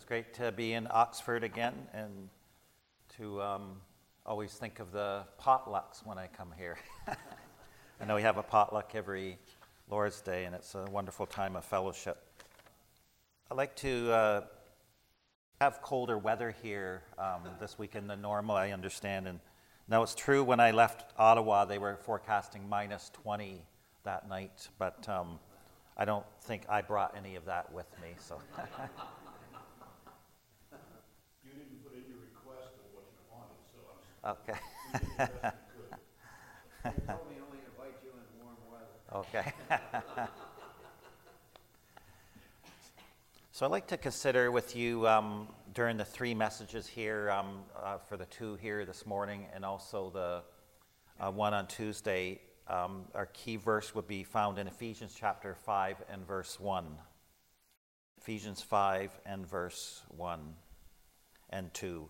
great to be in Oxford again and to always think of the potlucks when I come here. I know we have a potluck every Lord's Day, and it's a wonderful time of fellowship. I like to have colder weather here this weekend than normal, I understand. And now it's true, when I left Ottawa, they were forecasting minus 20 that night, but I don't think I brought any of that with me. So. You didn't put in your request of what you wanted, so Okay. you did the best you could. They told me only invite you in warm weather. Okay. So I'd like to consider with you during the three messages here, for the two here this morning and also the one on Tuesday, our key verse would be found in Ephesians chapter 5 and verse 1. Ephesians 5 and verse 1 and 2.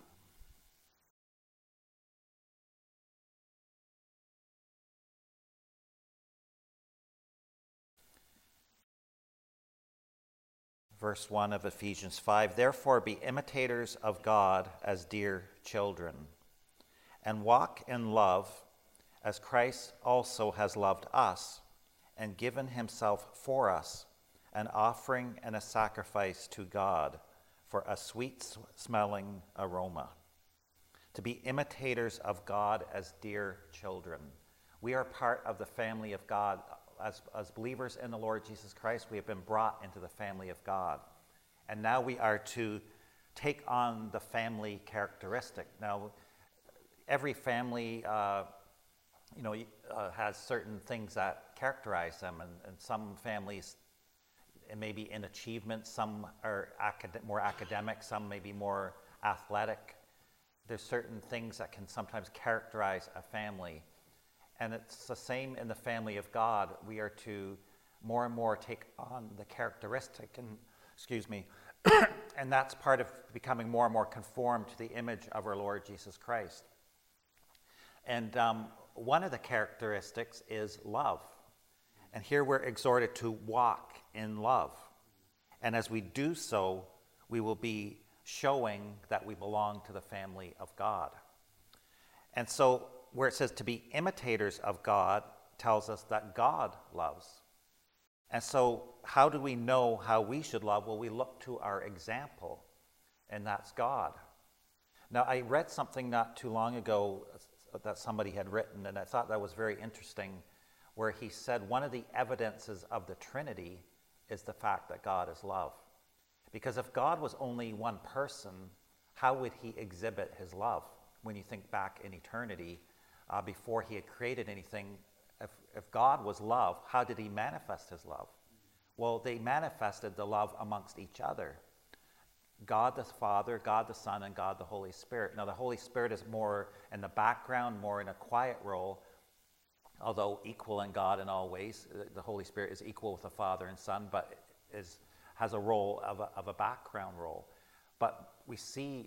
Verse 1 of Ephesians 5, "Therefore be imitators of God as dear children, and walk in love as Christ also has loved us and given himself for us, an offering and a sacrifice to God for a sweet-smelling aroma." To be imitators of God as dear children. We are part of the family of God. As believers in the Lord Jesus Christ, we have been brought into the family of God. And now we are to take on the family characteristic. Now, every family has certain things that characterize them. And some families, it may be in achievement, some are more academic, some may be more athletic. There's certain things that can sometimes characterize a family. And it's the same in the family of God. We are to more and more take on the characteristic, and that's part of becoming more and more conformed to the image of our Lord Jesus Christ. And one of the characteristics is love. And here we're exhorted to walk in love. And as we do so, we will be showing that we belong to the family of God. And so, where it says to be imitators of God tells us that God loves. And so how do we know how we should love? Well, we look to our example, and that's God. Now, I read something not too long ago that somebody had written, and I thought that was very interesting, where he said one of the evidences of the Trinity is the fact that God is love. Because if God was only one person, how would he exhibit his love? When you think back in eternity, before he had created anything, if God was love, how did he manifest his love? Well, they manifested the love amongst each other. God the Father, God the Son, and God the Holy Spirit. Now, the Holy Spirit is more in the background, more in a quiet role, although equal in God in all ways. The Holy Spirit is equal with the Father and Son, but has a role of a background role. But we see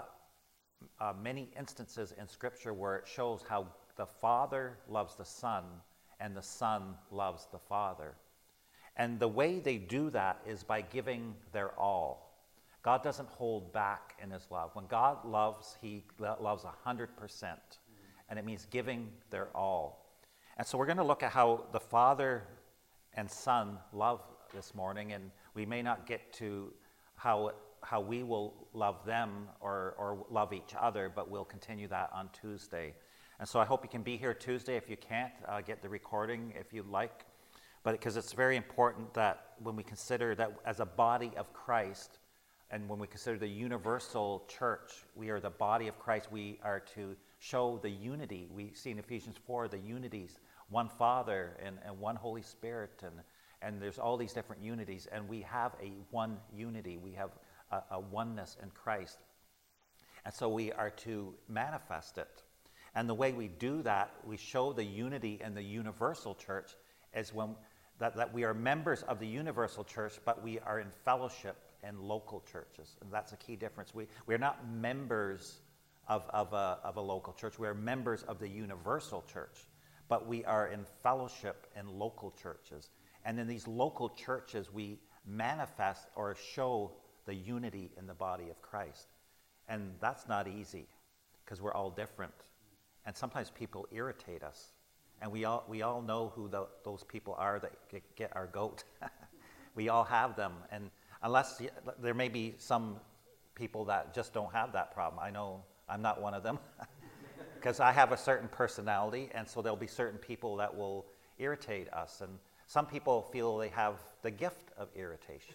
many instances in Scripture where it shows how the Father loves the Son and the Son loves the Father. And the way they do that is by giving their all. God doesn't hold back in his love. When God loves, he loves 100%. And it means giving their all. And so we're going to look at how the Father and Son love this morning. And we may not get to how we will love them or love each other, but we'll continue that on Tuesday. And so I hope you can be here Tuesday. If you can't, get the recording if you'd like. But because it's very important that when we consider that as a body of Christ, and when we consider the universal church, we are the body of Christ, we are to show the unity. We see in Ephesians 4 the unities, one Father and one Holy Spirit, and there's all these different unities, and we have a one unity. We have a oneness in Christ. And so we are to manifest it. And the way we do that, we show the unity in the universal church, is when that we are members of the universal church, but we are in fellowship in local churches. And that's a key difference. We are not members of a local church. We are members of the universal church, but we are in fellowship in local churches. And in these local churches, we manifest or show the unity in the body of Christ. And that's not easy because we're all different. And sometimes people irritate us. And we all know who those people are that get our goat. We all have them. And unless there may be some people that just don't have that problem. I know I'm not one of them because I have a certain personality, and so there'll be certain people that will irritate us. And some people feel they have the gift of irritation.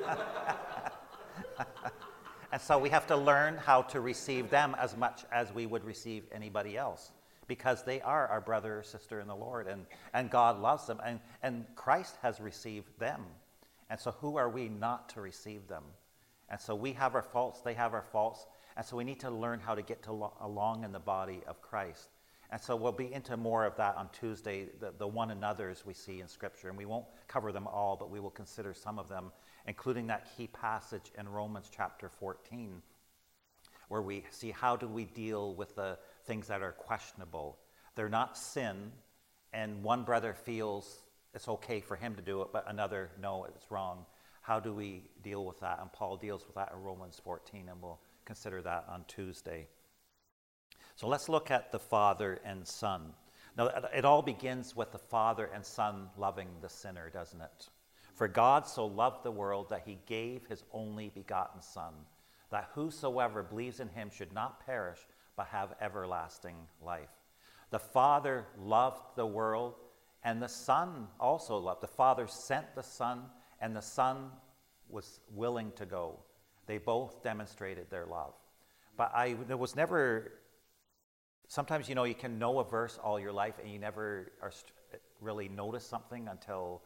And so we have to learn how to receive them as much as we would receive anybody else, because they are our brother or sister in the Lord, and God loves them, and Christ has received them. And so who are we not to receive them? And so we have our faults, they have our faults, and so we need to learn how to get along in the body of Christ. And so we'll be into more of that on Tuesday, the one another's we see in Scripture. And we won't cover them all, but we will consider some of them, including that key passage in Romans chapter 14, where we see how do we deal with the things that are questionable. They're not sin, and one brother feels it's okay for him to do it, but another, no, it's wrong. How do we deal with that? And Paul deals with that in Romans 14, and we'll consider that on Tuesday. So let's look at the Father and Son. Now, it all begins with the Father and Son loving the sinner, doesn't it? For God so loved the world that he gave his only begotten Son, that whosoever believes in him should not perish, but have everlasting life. The Father loved the world, and the Son also loved. The Father sent the Son, and the Son was willing to go. They both demonstrated their love. But there was never... Sometimes, you can know a verse all your life and you never really notice something until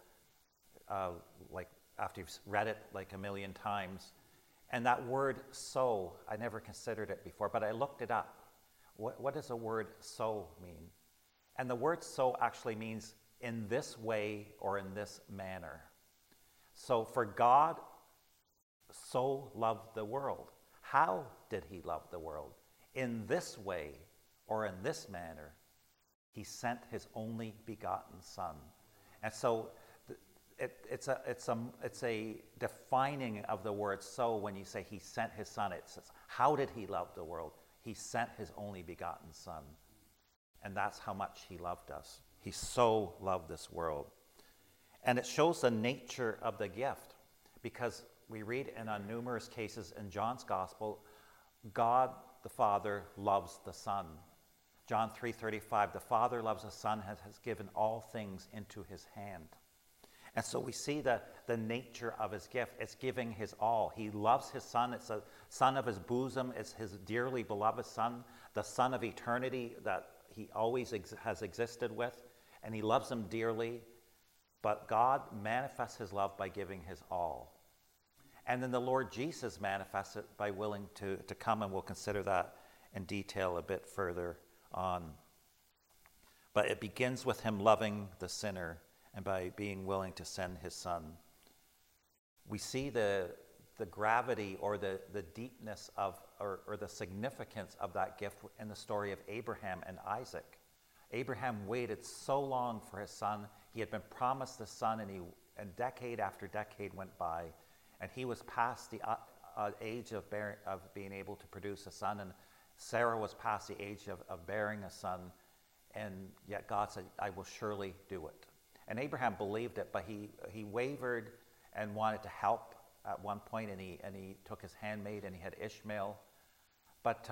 like after you've read it like a million times. And that word so, I never considered it before, but I looked it up. What does the word so mean? And the word so actually means in this way or in this manner. So for God so loved the world. How did he love the world? In this way or in this manner, he sent his only begotten Son. And so it's a defining of the word so when you say he sent his Son. It says, how did he love the world? He sent his only begotten Son. And that's how much he loved us. He so loved this world. And it shows the nature of the gift, because we read in numerous cases in John's Gospel, God the Father loves the Son. John 3:35, the Father loves the Son, has given all things into his hand. And so we see the nature of his gift. It's giving his all. He loves his Son. It's a son of his bosom. It's his dearly beloved Son, the Son of eternity that he always has existed with. And he loves him dearly. But God manifests his love by giving his all. And then the Lord Jesus manifests it by willing to come, and we'll consider that in detail a bit further on. But it begins with him loving the sinner and by being willing to send his Son. We see the gravity or the deepness of or the significance of that gift in the story of Abraham and Isaac. Abraham waited so long for his son. He had been promised the son, and decade after decade went by, and he was past the age of being able to produce a son, and Sarah was past the age of bearing a son, and yet God said, I will surely do it. And Abraham believed it, but he wavered and wanted to help at one point, and he took his handmaid, and he had Ishmael. But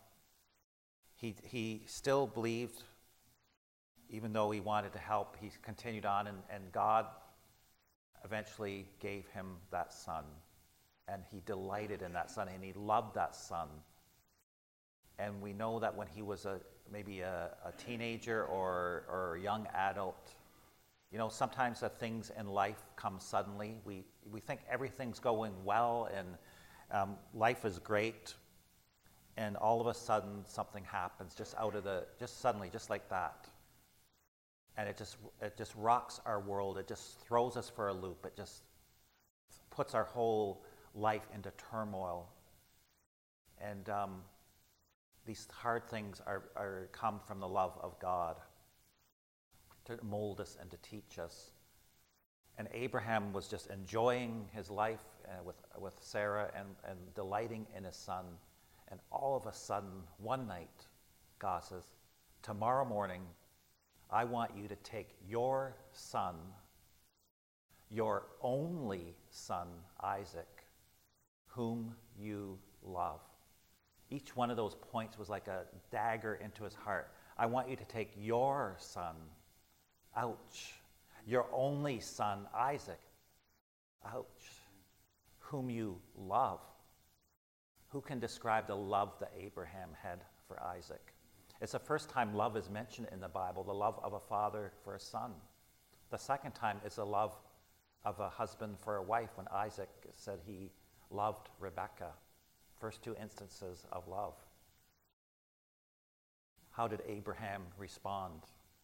he still believed, even though he wanted to help, he continued on, and God eventually gave him that son. And he delighted in that son, and he loved that son. And we know that when he was maybe a teenager or a young adult, sometimes the things in life come suddenly. We think everything's going well and life is great, and all of a sudden something happens just suddenly, just like that. And it just rocks our world. It just throws us for a loop. It just puts our whole life into turmoil. And these hard things come from the love of God to mold us and to teach us. And Abraham was just enjoying his life with Sarah and delighting in his son. And all of a sudden, one night, God says, tomorrow morning, I want you to take your son, your only son, Isaac, whom you love. Each one of those points was like a dagger into his heart. I want you to take your son, ouch, your only son, Isaac, ouch, whom you love. Who can describe the love that Abraham had for Isaac? It's the first time love is mentioned in the Bible, the love of a father for a son. The second time is the love of a husband for a wife when Isaac said he loved Rebekah. First two instances of love. How did Abraham respond?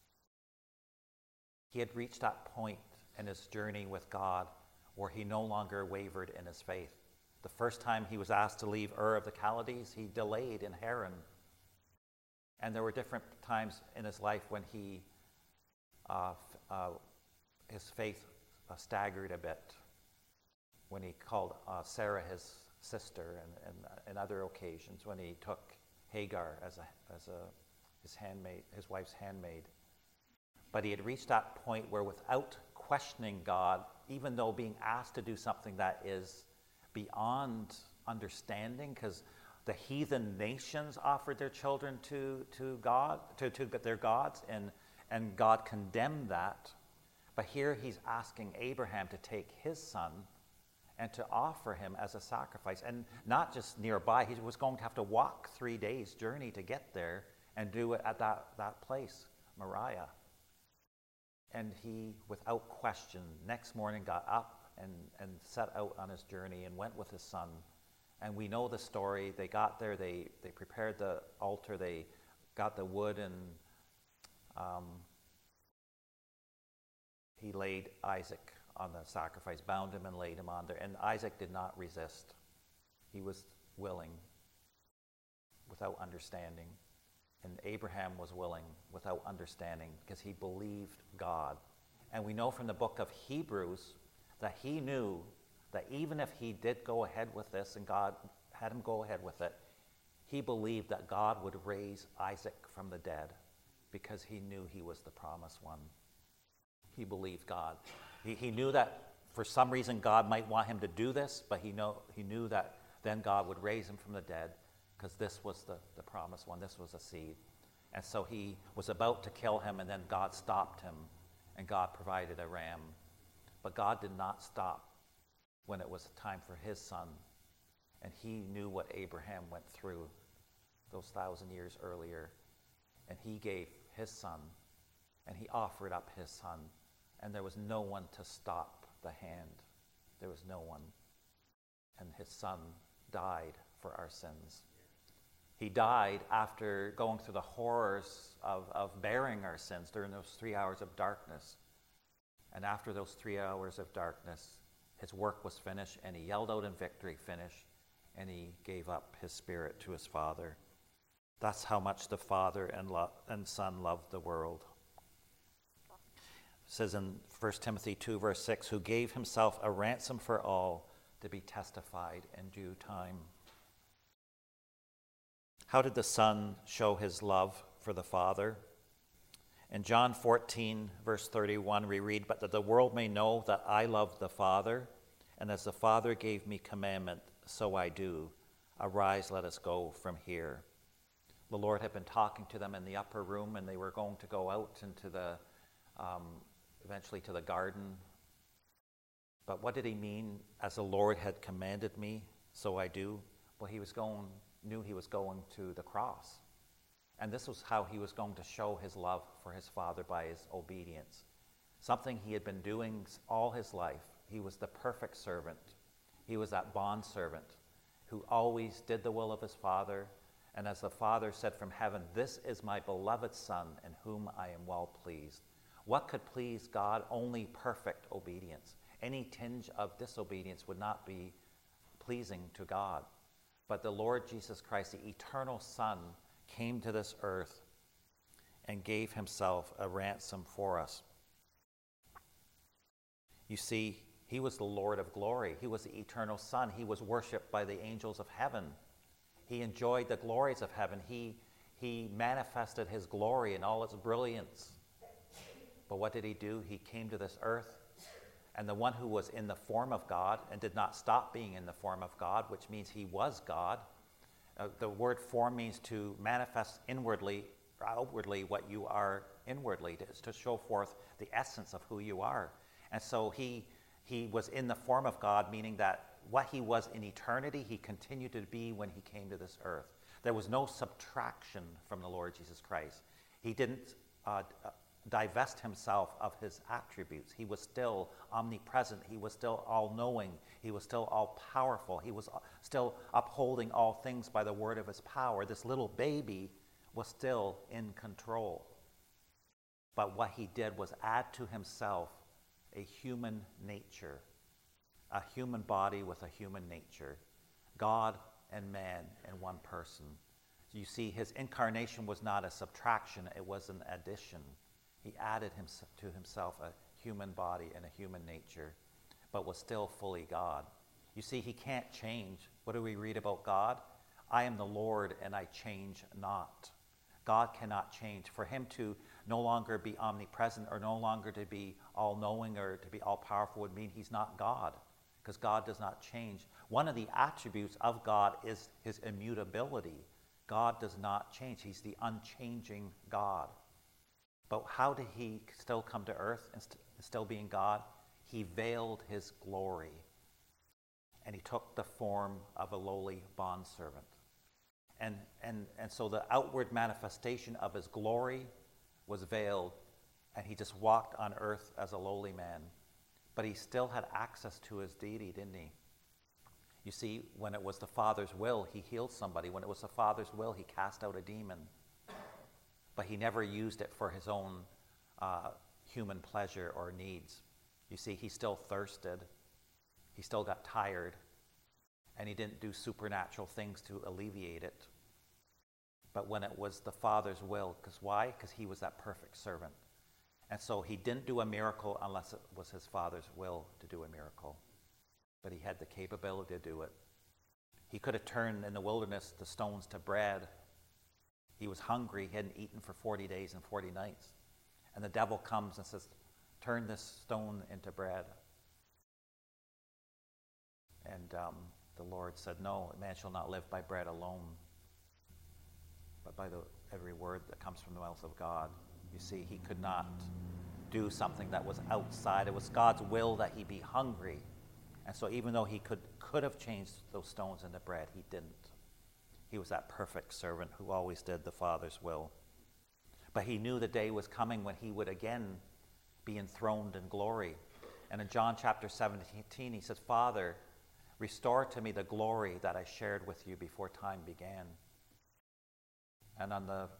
He had reached that point in his journey with God where he no longer wavered in his faith. The first time he was asked to leave Ur of the Chaldees, he delayed in Haran. And there were different times in his life when his faith staggered a bit. When he called Sarah his sister, and other occasions when he took Hagar as his handmaid, his wife's handmaid. But he had reached that point where, without questioning God, even though being asked to do something that is beyond understanding, because the heathen nations offered their children to God, to their gods, and God condemned that. But here he's asking Abraham to take his son and to offer him as a sacrifice. And not just nearby, he was going to have to walk 3 days' journey to get there and do it at that place, Moriah. And he, without question, next morning got up and set out on his journey and went with his son. And we know the story. They got there, they prepared the altar, they got the wood, and he laid Isaac on the sacrifice, bound him and laid him on there. And Isaac did not resist. He was willing without understanding. And Abraham was willing without understanding because he believed God. And we know from the book of Hebrews that he knew that even if he did go ahead with this and God had him go ahead with it, he believed that God would raise Isaac from the dead because he knew he was the promised one. He believed God. He knew that for some reason God might want him to do this, but he knew that then God would raise him from the dead because this was the promised one. This was a seed. And so he was about to kill him, and then God stopped him, and God provided a ram. But God did not stop when it was time for his son. And he knew what Abraham went through those 1,000 years earlier. And he gave his son, and he offered up his son. And there was no one to stop the hand. There was no one. And his son died for our sins. He died after going through the horrors of bearing our sins during those 3 hours of darkness. And after those 3 hours of darkness, his work was finished, and he yelled out in victory, "Finish," and he gave up his spirit to his Father. That's how much the Father and Son loved the world. It says in 1 Timothy 2, verse 6, who gave himself a ransom for all to be testified in due time. How did the Son show his love for the Father? In John 14, verse 31, we read, but that the world may know that I love the Father, and as the Father gave me commandment, so I do. Arise, let us go from here. The Lord had been talking to them in the upper room, and they were going to go out into eventually to the garden. But what did he mean, as the Lord had commanded me, so I do? Well, knew he was going to the cross. And this was how he was going to show his love for his Father, by his obedience. Something he had been doing all his life. He was the perfect servant. He was that bondservant who always did the will of his Father. And as the Father said from heaven, this is my beloved Son in whom I am well pleased. What could please God? Only perfect obedience. Any tinge of disobedience would not be pleasing to God. But the Lord Jesus Christ, the eternal Son, came to this earth and gave himself a ransom for us. You see, he was the Lord of glory. He was the eternal Son. He was worshipped by the angels of heaven. He enjoyed the glories of heaven. He manifested his glory in all its brilliance. But what did he do? He came to this earth, and the one who was in the form of God and did not stop being in the form of God, which means he was God. The word form means to manifest inwardly or outwardly what you are inwardly, to show forth the essence of who you are. And so he was in the form of God, meaning that what he was in eternity, he continued to be when he came to this earth. There was no subtraction from the Lord Jesus Christ. He didn't divest himself of his attributes. He was still omnipresent. He was still all-knowing. He was still all-powerful. He was still upholding all things by the word of his power. This little baby was still in control. But what he did was add to himself a human nature, a human body with a human nature, God and man in one person. You see, his incarnation was not a subtraction, it was an addition. He added to himself a human body and a human nature, but was still fully God. You see, he can't change. What do we read about God? I am the Lord and I change not. God cannot change. For him to no longer be omnipresent or no longer to be all-knowing or to be all-powerful would mean he's not God, because God does not change. One of the attributes of God is his immutability. God does not change. He's the unchanging God. But how did he still come to earth and still being God? He veiled his glory, and he took the form of a lowly bondservant. And so the outward manifestation of his glory was veiled, and he just walked on earth as a lowly man. But he still had access to his deity, didn't he? You see, when it was the Father's will, he healed somebody. When it was the Father's will, he cast out a demon. But he never used it for his own human pleasure or needs. You see, he still thirsted. He still got tired. And he didn't do supernatural things to alleviate it. But when it was the Father's will, because why? Because he was that perfect servant. And so he didn't do a miracle unless it was his Father's will to do a miracle. But he had the capability to do it. He could have turned in the wilderness the stones to bread. He was hungry. He hadn't eaten for 40 days and 40 nights. And the devil comes and says, turn this stone into bread. And the Lord said, no, man shall not live by bread alone, but by every word that comes from the mouth of God. You see, he could not do something that was outside. It was God's will that he be hungry. And so even though he could have changed those stones into bread, he didn't. He was that perfect servant who always did the Father's will. But he knew the day was coming when he would again be enthroned in glory. And in John chapter 17, he says, Father, restore to me the glory that I shared with you before time began. And on the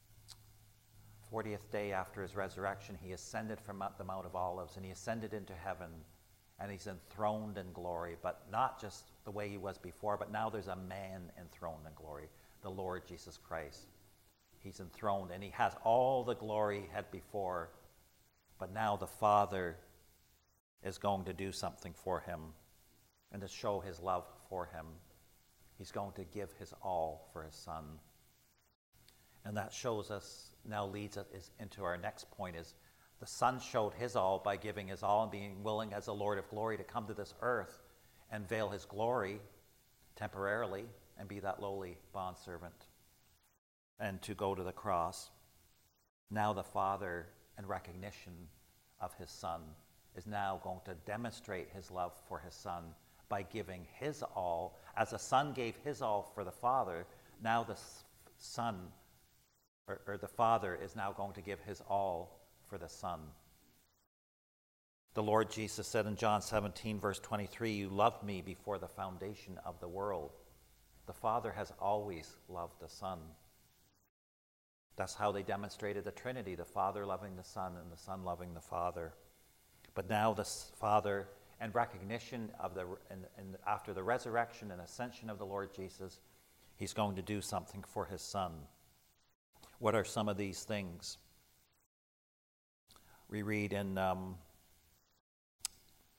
40th day after his resurrection, he ascended from the Mount of Olives, and he ascended into heaven, and he's enthroned in glory, but not just the way he was before, but now there's a man enthroned in glory, the Lord Jesus Christ. He's enthroned, and he has all the glory he had before, but now the Father is going to do something for him and to show his love for him. He's going to give his all for his Son. And that shows us, now leads us into our next point, is the Son showed his all by giving his all and being willing as the Lord of glory to come to this earth and veil his glory temporarily and be that lowly bondservant and to go to the cross. Now the Father, in recognition of his Son, is now going to demonstrate his love for his Son by giving his all. As the Son gave his all for the Father, now the Son, or the Father, is now going to give his all for the Son. The Lord Jesus said in John 17, verse 23, you loved me before the foundation of the world. The Father has always loved the Son. That's how they demonstrated the Trinity, the Father loving the Son and the Son loving the Father. But now the Father, in recognition of after the resurrection and ascension of the Lord Jesus, he's going to do something for his Son. What are some of these things? We read in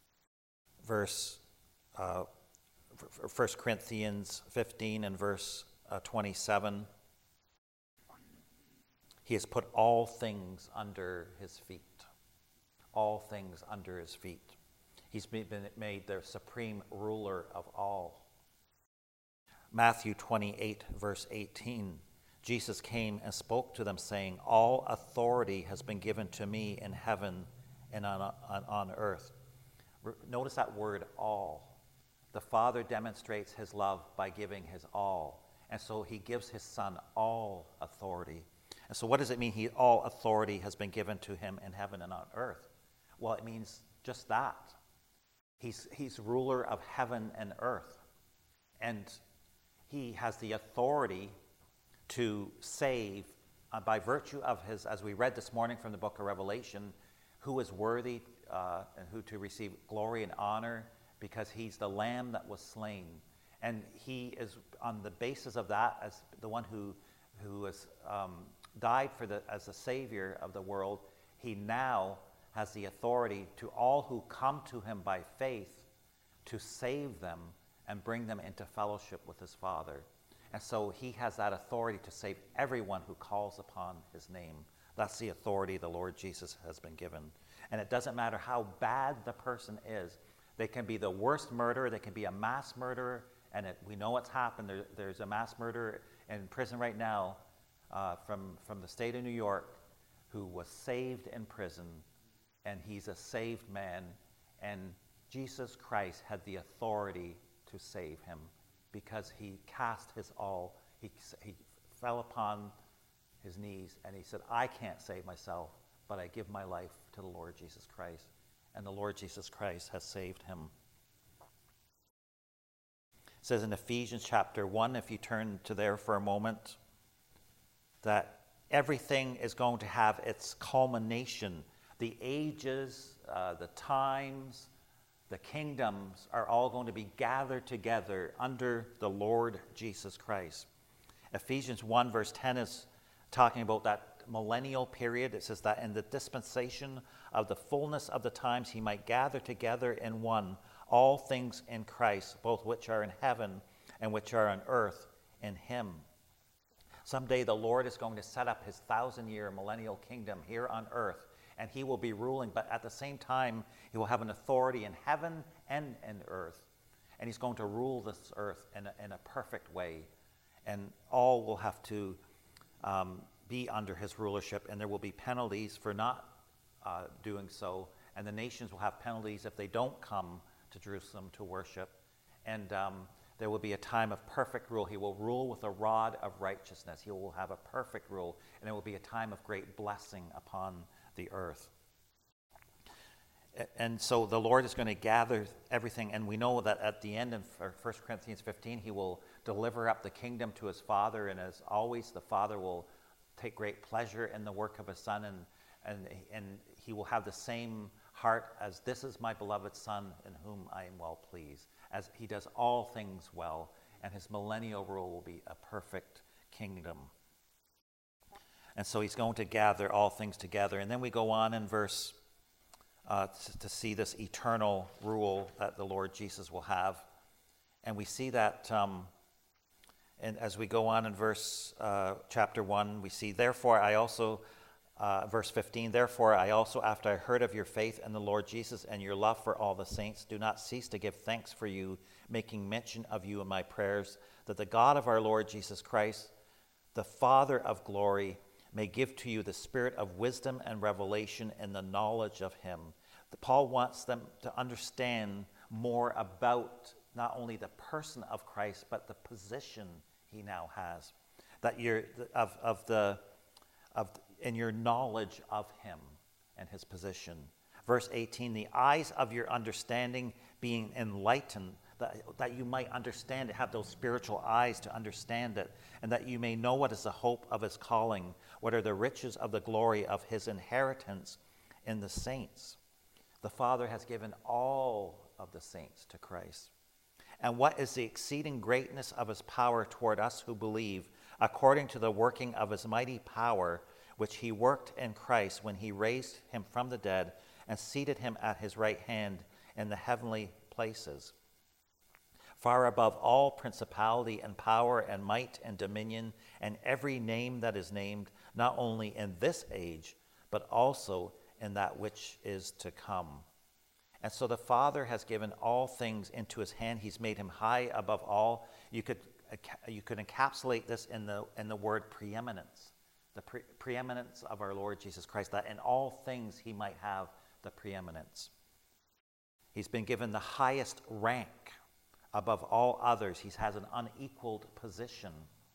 verse 1 Corinthians 15 and verse 27. He has put all things under his feet. All things under his feet. He's been made the supreme ruler of all. Matthew 28, verse 18. Jesus came and spoke to them, saying, all authority has been given to me in heaven and on earth. Notice that word, all. The Father demonstrates his love by giving his all. And so he gives his Son all authority. And so what does it mean, all authority has been given to him in heaven and on earth? Well, it means just that. He's ruler of heaven and earth. And he has the authority to save by virtue of his, as we read this morning from the book of Revelation, who is worthy and who to receive glory and honor, because he's the Lamb that was slain. And he is, on the basis of that, as the one who has died as the Savior of the world, he now has the authority to all who come to him by faith to save them and bring them into fellowship with his Father. And so he has that authority to save everyone who calls upon his name. That's the authority the Lord Jesus has been given. And it doesn't matter how bad the person is. They can be the worst murderer. They can be a mass murderer. And we know what's happened. There's a mass murderer in prison right now from the state of New York who was saved in prison. And he's a saved man. And Jesus Christ had the authority to save him because he cast his all. He fell upon his knees and he said, I can't save myself, but I give my life to the Lord Jesus Christ. And the Lord Jesus Christ has saved him. It says in Ephesians chapter 1, if you turn to there for a moment, that everything is going to have its culmination. The ages, the times, the kingdoms are all going to be gathered together under the Lord Jesus Christ. Ephesians 1 verse 10 is talking about that millennial period. It says that in the dispensation of the fullness of the times he might gather together in one all things in Christ, both which are in heaven and which are on earth in him. Someday the Lord is going to set up his 1,000-year millennial kingdom here on earth, and he will be ruling, but at the same time, he will have an authority in heaven and in earth. And he's going to rule this earth in a perfect way. And all will have to be under his rulership, and there will be penalties for not doing so. And the nations will have penalties if they don't come to Jerusalem to worship. And there will be a time of perfect rule. He will rule with a rod of righteousness. He will have a perfect rule. And there will be a time of great blessing upon the earth. And so the Lord is going to gather everything, and we know that at the end of 1 Corinthians 15, he will deliver up the kingdom to his Father, and as always, the Father will take great pleasure in the work of his Son, and he will have the same heart as, this is my beloved Son in whom I am well pleased, as he does all things well, and his millennial rule will be a perfect kingdom. And so he's going to gather all things together. And then we go on in verse to see this eternal rule that the Lord Jesus will have. And we see that and as we go on in verse chapter 1, we see, therefore I also, verse 15, therefore I also, after I heard of your faith in the Lord Jesus and your love for all the saints, do not cease to give thanks for you, making mention of you in my prayers, that the God of our Lord Jesus Christ, the Father of glory, may give to you the spirit of wisdom and revelation in the knowledge of him. Paul wants them to understand more about not only the person of Christ, but the position he now has. That you're in your knowledge of him and his position. Verse 18, the eyes of your understanding being enlightened, that you might understand it, have those spiritual eyes to understand it, and that you may know what is the hope of his calling, what are the riches of the glory of his inheritance in the saints. The Father has given all of the saints to Christ. And what is the exceeding greatness of his power toward us who believe, according to the working of his mighty power, which he worked in Christ when he raised him from the dead and seated him at his right hand in the heavenly places, far above all principality and power and might and dominion and every name that is named, not only in this age, but also in that which is to come. And so the Father has given all things into his hand. He's made him high above all. You could encapsulate this in the word preeminence, the preeminence of our Lord Jesus Christ, that in all things he might have the preeminence. He's been given the highest rank above all others. He has an unequaled position.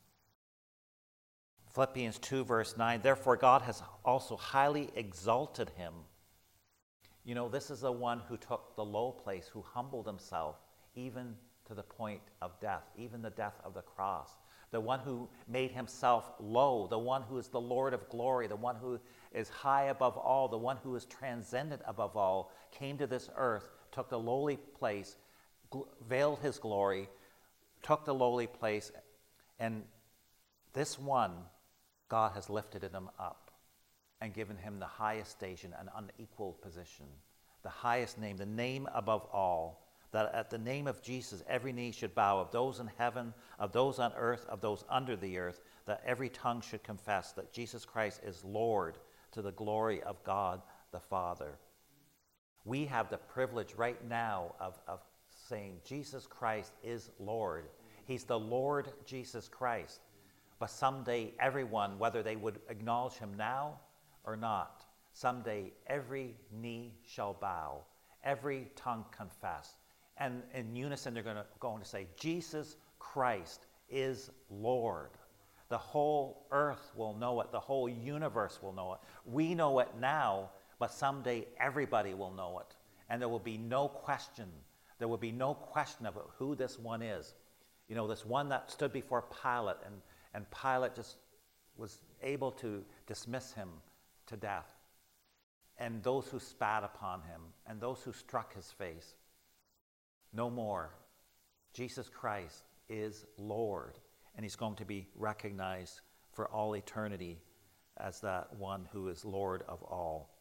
Philippians 2 verse 9, therefore God has also highly exalted him. You know, this is the one who took the low place, who humbled himself even to the point of death, even the death of the cross. The one who made himself low, the one who is the Lord of glory, the one who is high above all, the one who is transcendent above all, came to this earth, took the lowly place, veiled his glory, took the lowly place, and this one, God has lifted him up and given him the highest station, an unequaled position, the highest name, the name above all, that at the name of Jesus every knee should bow, of those in heaven, of those on earth, of those under the earth, that every tongue should confess that Jesus Christ is Lord, to the glory of God the Father. We have the privilege right now of saying Jesus Christ is Lord. He's the Lord Jesus Christ. But someday everyone, whether they would acknowledge him now or not, someday every knee shall bow, every tongue confess. And in unison they're going to say, Jesus Christ is Lord. The whole earth will know it. The whole universe will know it. We know it now, but someday everybody will know it. And there will be no question. There will be no question of who this one is. You know, this one that stood before Pilate, and Pilate just was able to dismiss him to death. And those who spat upon him, and those who struck his face. No more. Jesus Christ is Lord, and he's going to be recognized for all eternity as that one who is Lord of all.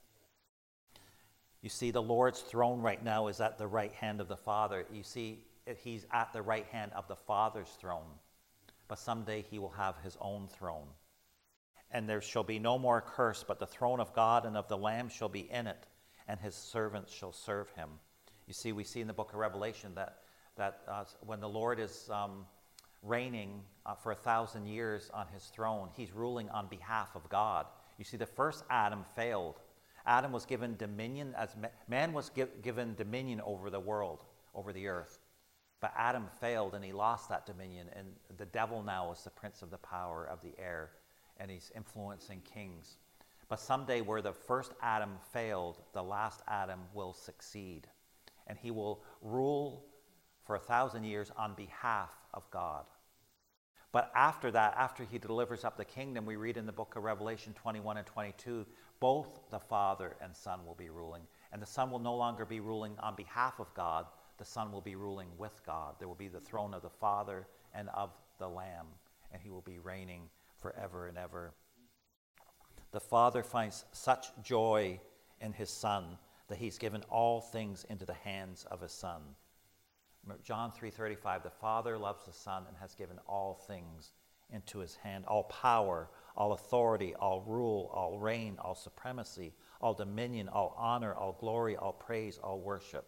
You see, the Lord's throne right now is at the right hand of the Father. You see, he's at the right hand of the Father's throne, but someday he will have his own throne. And there shall be no more curse, but the throne of God and of the Lamb shall be in it, and his servants shall serve him. You see, we see in the book of Revelation that when the Lord is reigning for 1,000 years on his throne, he's ruling on behalf of God. You see, the first Adam failed. Adam was given dominion, as man was given dominion over the world, over the earth. But Adam failed and he lost that dominion, and the devil now is the prince of the power of the air, and he's influencing kings. But someday where the first Adam failed, the last Adam will succeed. And he will rule for 1,000 years on behalf of God. But after that, after he delivers up the kingdom, we read in the book of Revelation 21 and 22, both the Father and Son will be ruling. And the Son will no longer be ruling on behalf of God. The Son will be ruling with God. There will be the throne of the Father and of the Lamb. And he will be reigning forever and ever. The Father finds such joy in his Son that he's given all things into the hands of his Son. John 3:35, the Father loves the Son and has given all things into his hand, all power, all authority, all rule, all reign, all supremacy, all dominion, all honor, all glory, all praise, all worship.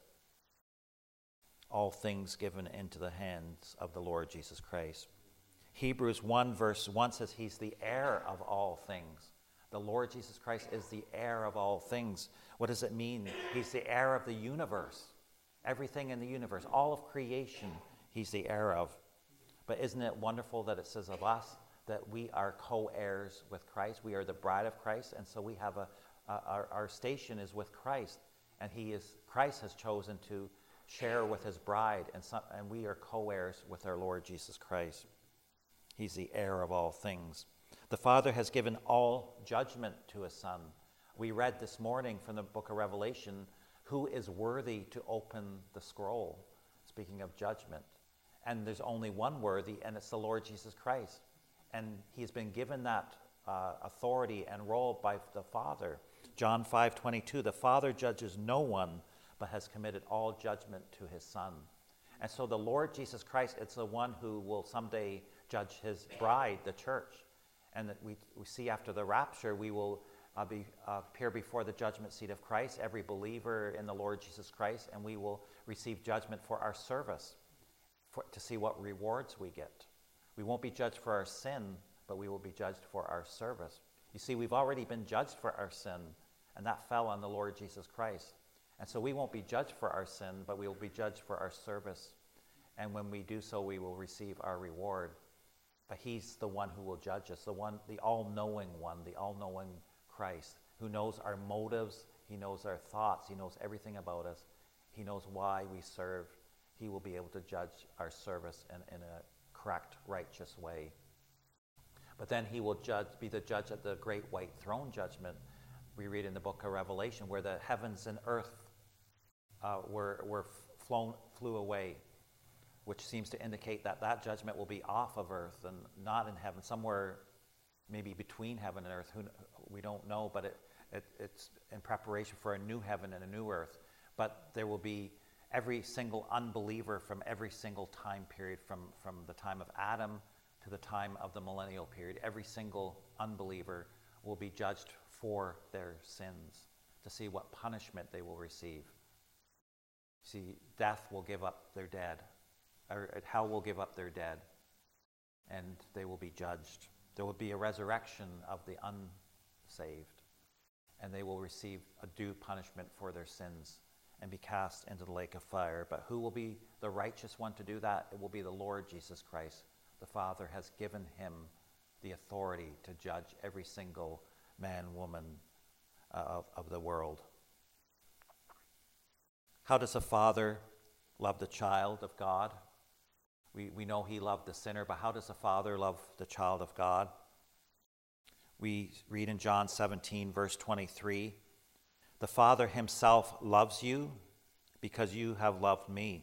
All things given into the hands of the Lord Jesus Christ. Hebrews 1 verse 1 says he's the heir of all things. The Lord Jesus Christ is the heir of all things. What does it mean? He's the heir of the universe. Everything in the universe, all of creation, he's the heir of. But isn't it wonderful that it says of us that we are co-heirs with Christ? We are the bride of Christ, and so we have our station is with Christ, and Christ has chosen to share with his bride, and we are co-heirs with our Lord Jesus Christ. He's the heir of all things. The Father has given all judgment to his Son. We read this morning from the book of Revelation, who is worthy to open the scroll, speaking of judgment. And there's only one worthy, and it's the Lord Jesus Christ. And he's been given that authority and role by the Father. John 5:22, the Father judges no one, but has committed all judgment to his Son. And so the Lord Jesus Christ, it's the one who will someday judge his bride, the church. And that we see after the rapture, we will appear before the judgment seat of Christ, every believer in the Lord Jesus Christ, and we will receive judgment for our service, to see what rewards we get. We won't be judged for our sin, but we will be judged for our service. You see, we've already been judged for our sin, and that fell on the Lord Jesus Christ. And so we won't be judged for our sin, but we will be judged for our service. And when we do so, we will receive our reward. But he's the one who will judge us, the all-knowing one, the all-knowing Christ, who knows our motives, he knows our thoughts, he knows everything about us, he knows why we serve. He will be able to judge our service in a correct, righteous way. But then he will be the judge at the great white throne judgment. We read in the book of Revelation where the heavens and earth flew away, which seems to indicate that judgment will be off of earth and not in heaven, somewhere maybe between heaven and earth. We don't know, but it's in preparation for a new heaven and a new earth. But there will be every single unbeliever from every single time period, from the time of Adam to the time of the millennial period. Every single unbeliever will be judged for their sins, to see what punishment they will receive. See, death will give up their dead, or hell will give up their dead, and they will be judged. There will be a resurrection of the unsaved, and they will receive a due punishment for their sins and be cast into the lake of fire. But who will be the righteous one to do that? It will be the Lord Jesus Christ. The Father has given him the authority to judge every single man, woman of the world. How does a father love the child of God? We know he loved the sinner, but how does a father love the child of God? We read in John 17, verse 23, "The Father himself loves you because you have loved me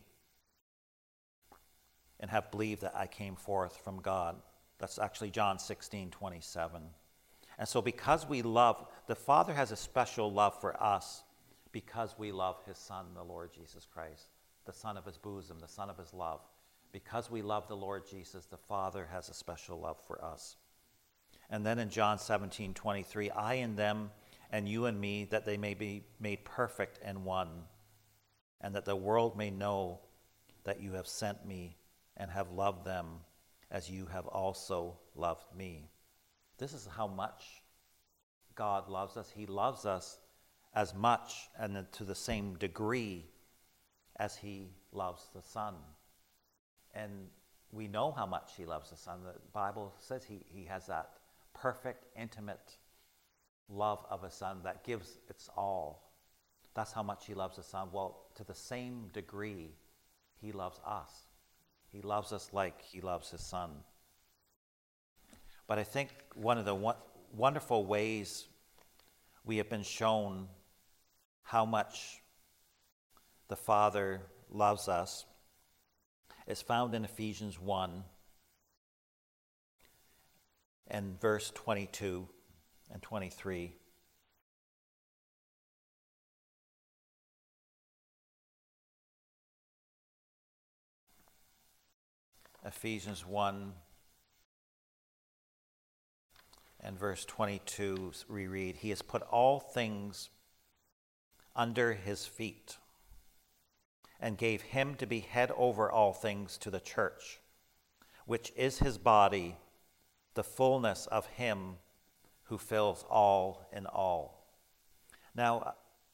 and have believed that I came forth from God." That's actually John 16, 27. And so because we love, the Father has a special love for us because we love his Son, the Lord Jesus Christ, the Son of his bosom, the Son of his love. Because we love the Lord Jesus, the Father has a special love for us. And then in John 17, 23, "I in them and you in me, that they may be made perfect in one, and that the world may know that you have sent me and have loved them as you have also loved me." This is how much God loves us. He loves us as much and to the same degree as he loves the Son. And we know how much he loves the Son. The Bible says he has that perfect, intimate love of a Son that gives its all. That's how much he loves the Son. Well, to the same degree, he loves us. He loves us like he loves his Son. But I think one of the wonderful ways we have been shown how much the Father loves us is found in Ephesians 1 and verse 22 and 23. Ephesians 1 and verse 22, we read, "He has put all things under his feet and gave him to be head over all things to the church, which is his body, the fullness of him who fills all in all." Now,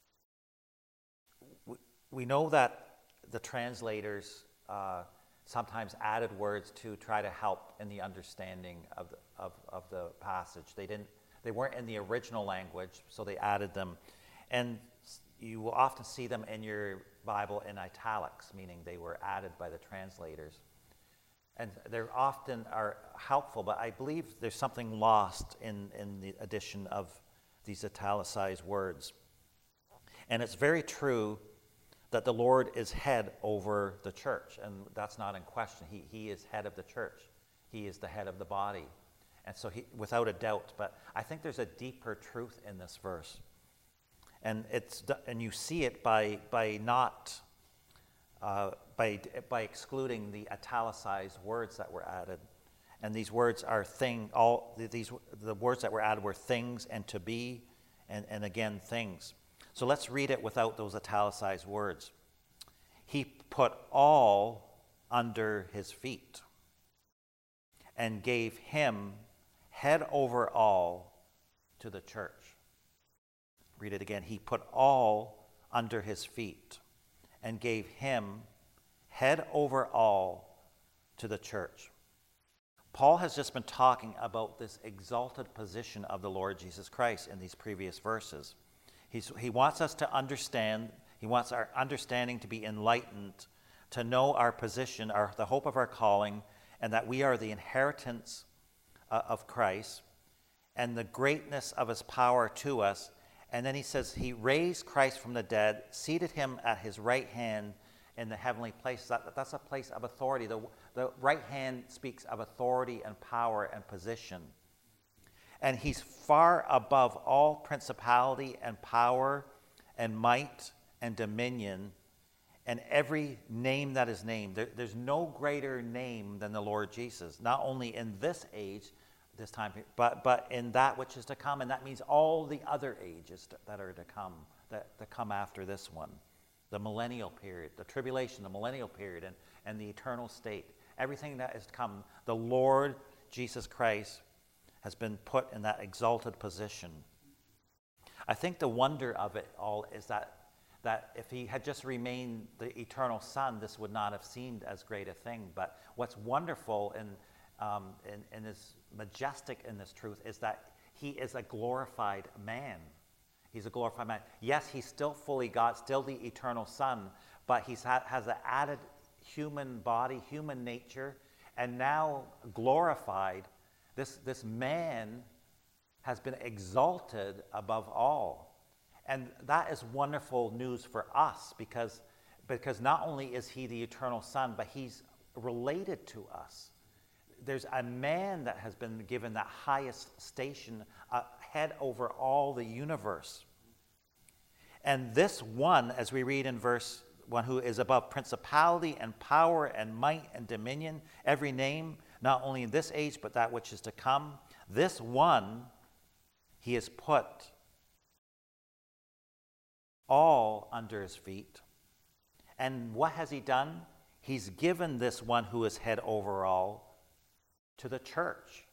we know that the translators sometimes added words to try to help in the understanding of the passage. They weren't in the original language, so they added them. And you will often see them in your Bible in italics, meaning they were added by the translators. And they often are helpful, but I believe there's something lost in the addition of these italicized words. And it's very true that the Lord is head over the church, and that's not in question. He is head of the church. He is the head of the body. And so without a doubt, but I think there's a deeper truth in this verse. And you see it by excluding the italicized words that were added. And these words are the words that were added were things and to be, and again things. So let's read it without those italicized words. He put all under his feet and gave him head over all to the church. Read it again. He put all under his feet and gave him head over all to the church. Paul has just been talking about this exalted position of the Lord Jesus Christ in these previous verses. He wants us to understand, he wants our understanding to be enlightened, to know our position, the hope of our calling, and that we are the inheritance of Christ, and the greatness of his power to us. And then he says he raised Christ from the dead, seated him at his right hand in the heavenly place. That's a place of authority. The right hand speaks of authority and power and position. And he's far above all principality and power and might and dominion and every name that is named. There's no greater name than the Lord Jesus, not only in this age, this time, but in that which is to come. And that means all the other ages that are to come, that come after this one. The millennial period, the tribulation, the millennial period, and the eternal state. Everything that is to come, the Lord Jesus Christ has been put in that exalted position. I think the wonder of it all is that if he had just remained the eternal Son, this would not have seemed as great a thing. But what's wonderful and is majestic in this truth is that he is a glorified man. He's a glorified man. Yes, he's still fully God, still the eternal Son, but he has an added human body, human nature, and now glorified. This man has been exalted above all. And that is wonderful news for us because not only is he the eternal Son, but he's related to us. There's a man that has been given that highest station, head over all the universe. And this one, as we read in verse 1, who is above principality and power and might and dominion, every name, not only in this age, but that which is to come, this one, he has put all under his feet. And what has he done? He's given this one who is head over all to the church.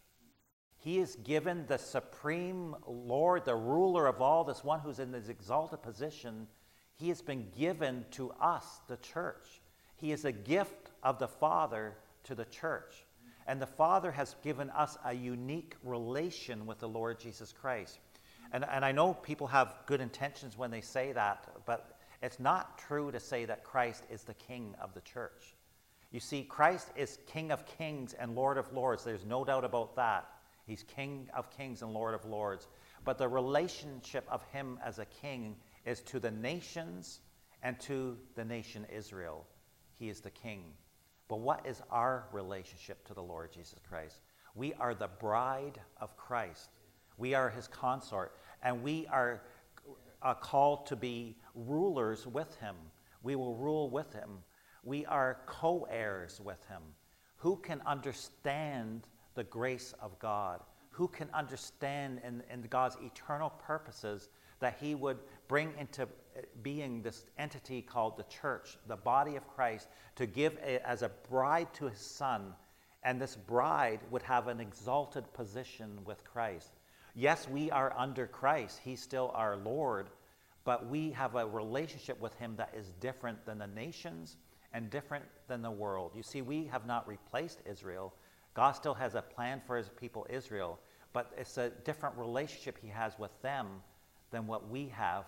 He is given the supreme Lord, the ruler of all, this one who's in this exalted position. He has been given to us, the church. He is a gift of the Father to the church. And the Father has given us a unique relation with the Lord Jesus Christ. And I know people have good intentions when they say that, but it's not true to say that Christ is the King of the church. You see, Christ is King of kings and Lord of lords. There's no doubt about that. He's King of kings and Lord of lords. But the relationship of him as a king is to the nations and to the nation Israel. He is the king. But what is our relationship to the Lord Jesus Christ? We are the bride of Christ. We are his consort. And we are called to be rulers with him. We will rule with him. We are co-heirs with him. Who can understand the grace of God? Who can understand in God's eternal purposes that he would bring into being this entity called the church, the body of Christ, to give as a bride to his Son, and this bride would have an exalted position with Christ. Yes, we are under Christ. He's still our Lord, but we have a relationship with him that is different than the nations and different than the world. You see, we have not replaced Israel. God still has a plan for his people Israel, but it's a different relationship he has with them than what we have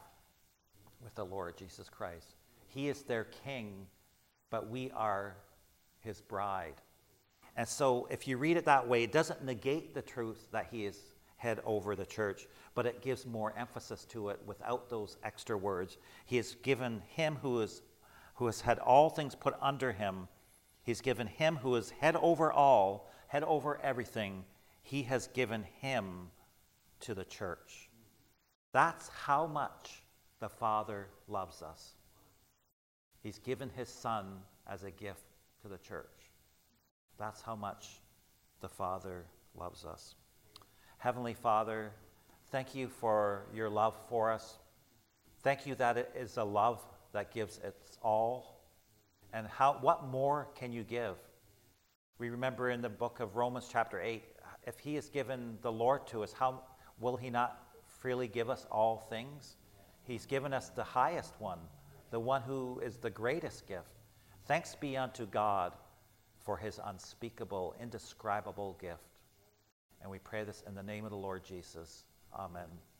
with the Lord Jesus Christ. He is their king, but we are his bride. And so if you read it that way, it doesn't negate the truth that he is head over the church, but it gives more emphasis to it without those extra words. He has given him who has had all things put under him. He's given him who is head over all, head over everything. He has given him to the church. That's how much the Father loves us. He's given his Son as a gift to the church. That's how much the Father loves us. Heavenly Father, thank you for your love for us. Thank you that it is a love that gives its all. And what more can you give? We remember in the book of Romans chapter 8, if he has given the Lord to us, how will he not freely give us all things? He's given us the highest one, the one who is the greatest gift. Thanks be unto God for his unspeakable, indescribable gift. And we pray this in the name of the Lord Jesus. Amen.